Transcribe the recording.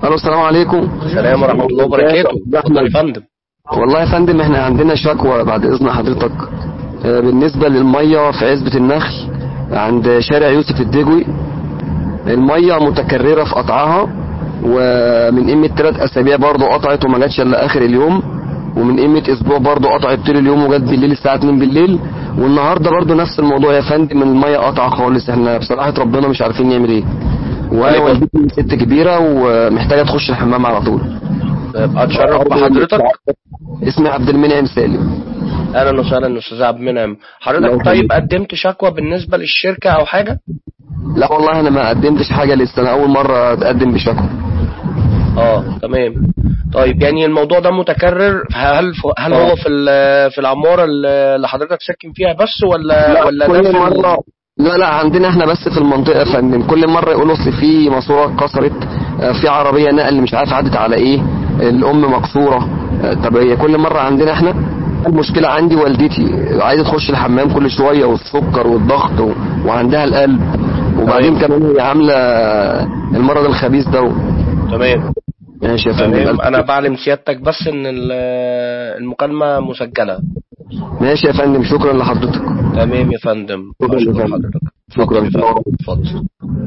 الو، السلام عليكم. السلام ورحمة الله وبركاته. اتفضل يا فندم. والله يا فندم احنا عندنا شكوى بعد اذن حضرتك. بالنسبه للميه في عزبه النخل عند شارع يوسف الدجوي، الميه متكرره في قطعها، ومن قيمه 3 اسابيع برضه قطعت وما جاتش الا اخر اليوم، ومن قيمه اسبوع برضه قطعت طول اليوم وجت بالليل الساعه 2 بالليل، والنهارده برضه نفس الموضوع يا فندم، الميه قطعه خالص. احنا بصراحه ربنا مش عارفين نعمل ايه، وانا طيب والدتي ست كبيره ومحتاجه تخش الحمام على طول. اتشرف بحضرتك. اسمي عبد المنعم سالم. اهلا وسهلا استاذ عبد المنعم. حضرتك طيب قدمت شكوى بالنسبة للشركة او حاجة؟ لا والله انا ما قدمتش حاجه لسه، انا اول مره اتقدم بشكوى. تمام. طيب يعني الموضوع ده متكرر، هل هو في العمارة اللي حضرتك ساكن فيها بس، ولا ده كل مره. لا عندنا احنا بس في المنطقه يا فندم، كل مره يقولوا اصل في ماسوره اتكسرت، في عربيه نقل مش عارف عدت على ايه، الام مكسوره. طب هي كل مره عندنا احنا. المشكله عندي والدتي عايزه تخش الحمام كل شويه، والسكر والضغط وعندها القلب، وبعدين كمان هي عامله المرض الخبيث ده. تمام. ماشي يا فندم. انا بعلم سيادتك بس ان المكالمة مسجلة. ماشي يا فندم، شكرا لحضرتك. تمام يا فندم. شكرا اشكر لفندم. حضرتك. شكرا. اتفضل يا فندم. اتفضل.